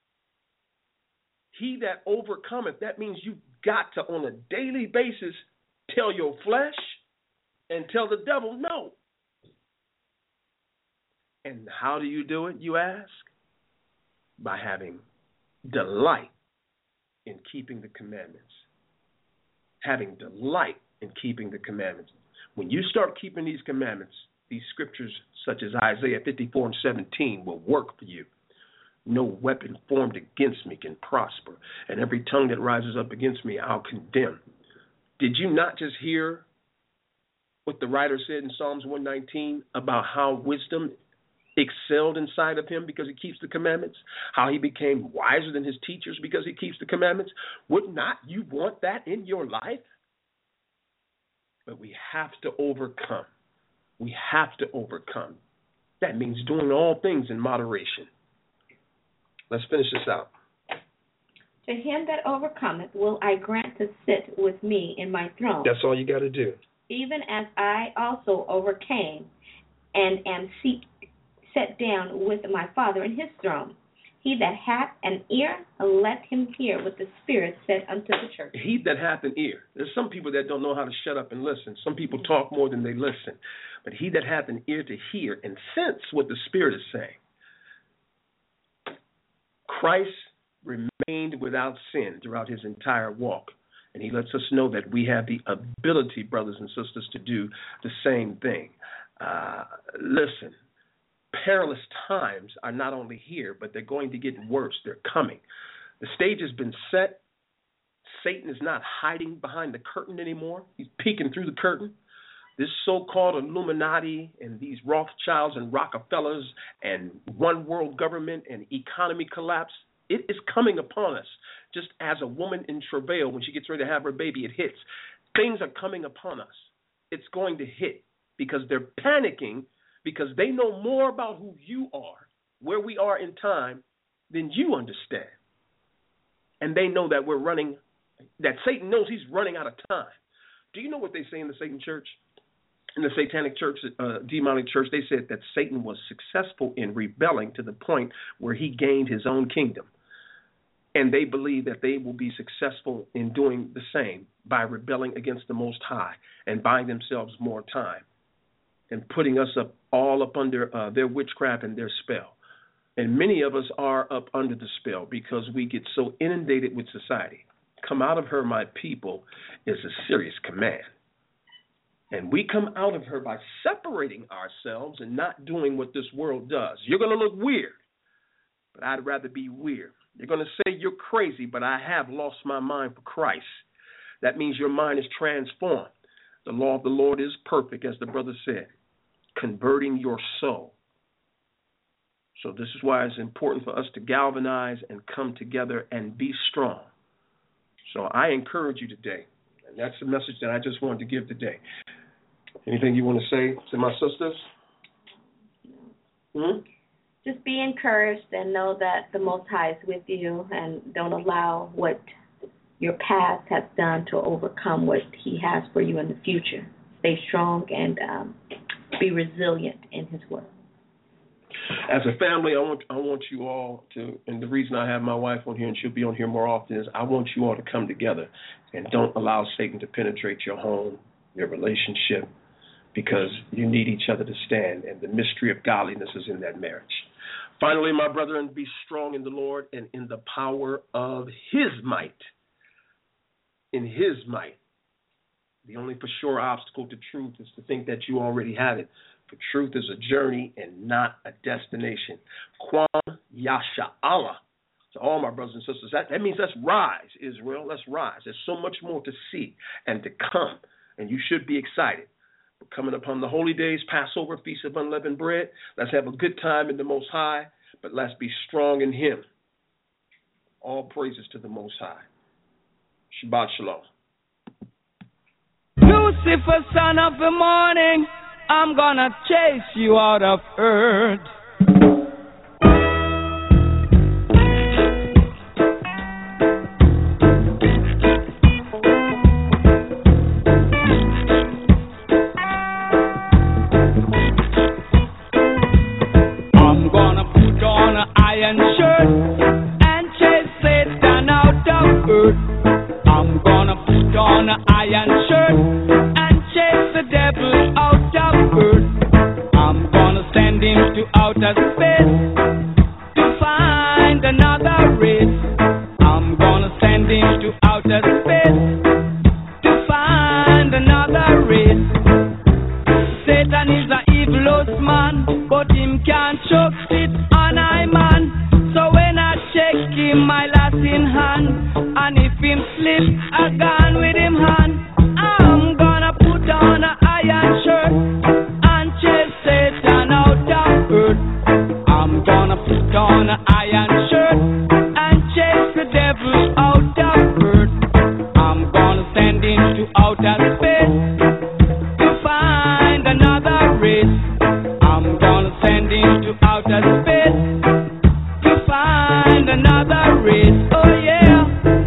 He that overcometh, that means you've got to, on a daily basis, tell your flesh and tell the devil no. And how do you do it, you ask? By having delight in keeping the commandments. Having delight in keeping the commandments. When you start keeping these commandments, these scriptures such as Isaiah fifty-four and seventeen will work for you. No weapon formed against me can prosper, and every tongue that rises up against me I'll condemn. Did you not just hear what the writer said in Psalms one nineteen about how wisdom excelled inside of him because he keeps the commandments? How he became wiser than his teachers because he keeps the commandments? Would not you want that in your life? But we have to overcome. We have to overcome. That means doing all things in moderation. Let's finish this out. To him that overcometh will I grant to sit with me in my throne. That's all you got to do. Even as I also overcame and am seat, set down with my Father in his throne. He that hath an ear, let him hear what the Spirit said unto the church. He that hath an ear. There's some people that don't know how to shut up and listen. Some people talk more than they listen. But he that hath an ear to hear and sense what the Spirit is saying. Christ remained without sin throughout his entire walk. And he lets us know that we have the ability, brothers and sisters, to do the same thing. Uh, listen. Perilous times are not only here, but they're going to get worse. They're coming. The stage has been set. Satan is not hiding behind the curtain anymore. He's peeking through the curtain. This so-called Illuminati and these Rothschilds and Rockefellers and one world government and economy collapse, it is coming upon us. Just as a woman in travail, when she gets ready to have her baby, it hits. Things are coming upon us. It's going to hit because they're panicking because they know more about who you are, where we are in time, than you understand. And they know that we're running, that Satan knows he's running out of time. Do you know what they say in the Satan church? In the satanic church, uh, demonic church, they said that Satan was successful in rebelling to the point where he gained his own kingdom. And they believe that they will be successful in doing the same by rebelling against the Most High and buying themselves more time. and putting us up all up under uh, their witchcraft and their spell. And many of us are up under the spell because we get so inundated with society. Come out of her, my people, is a serious command. And we come out of her by separating ourselves and not doing what this world does. You're going to look weird, but I'd rather be weird. You're going to say you're crazy, but I have lost my mind for Christ. That means your mind is transformed. The law of the Lord is perfect, as the brother said, converting your soul. So this is why it's important for us to galvanize and come together and be strong. So I encourage you today, and that's the message that I just wanted to give today. Anything you want to say to my sisters? Hmm? Just be encouraged and know that the Most High is with you, and don't allow what your past has done to overcome what He has for you in the future. Stay strong and um, be resilient in His word. As a family, I want I want you all to, and the reason I have my wife on here and she'll be on here more often is I want you all to come together and don't allow Satan to penetrate your home, your relationship, because you need each other to stand, and the mystery of godliness is in that marriage. Finally, my brethren, be strong in the Lord and in the power of His might. In His might. The only for sure obstacle to truth is to think that you already have it. For truth is a journey and not a destination. Kwam Yasha Allah. To all my brothers and sisters, that, that means let's rise, Israel. Let's rise. There's so much more to see and to come, and you should be excited. We're coming upon the holy days, Passover, Feast of Unleavened Bread. Let's have a good time in the Most High, but let's be strong in Him. All praises to the Most High. Shabbat Shalom. Lucifer, son of the morning, I'm gonna chase you out of earth. I'm gonna put on an iron shirt and chase Satan out of earth. I'm gonna put on an iron shirt and chase the devil out of earth. I'm gonna send him to outer space to find another race. I'm gonna send him to outer space to find another race. Satan is a evilous man, but him can't choke it on I man. So when I check him, my last in hand, and if him slip, I gone with him hand. I'm gonna put on an iron shirt and chase Satan out of earth. I'm gonna put on an iron shirt and chase the devil out of earth. I'm gonna send him to outer space to find another race. I'm gonna send him to outer space to find another race. Oh yeah.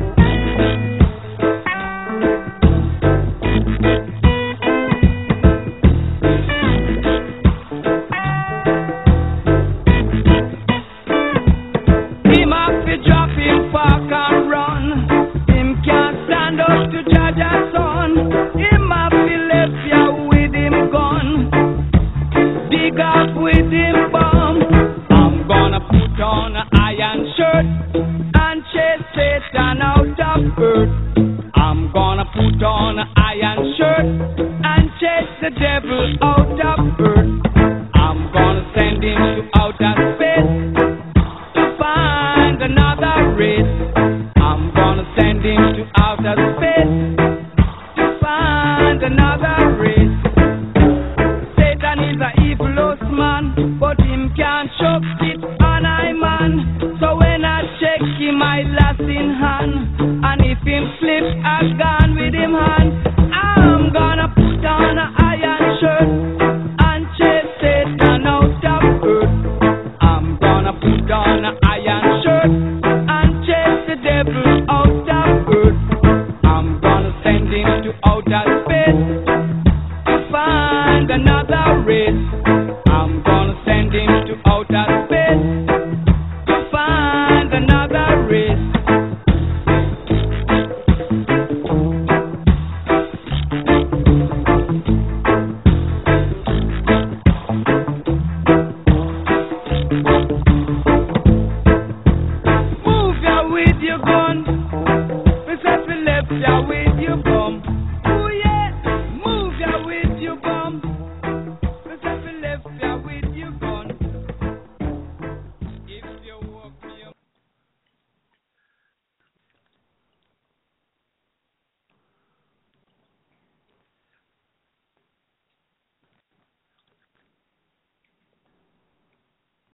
Him have to drop him park and run. Him can't stand up to judge a son. Him have to left ya with him gun. Dig up with him bomb. I'm gonna put on an iron shirt and chase Satan out of earth. I'm gonna put on an iron shirt and chase the devil out of earth. I'm gonna send him to outer space to find another race. I'm gonna send him to outer space to find another race. Satan is a evilous man, but him can't choke it on I man. So when I check him, I last in hand, and if him slip, I got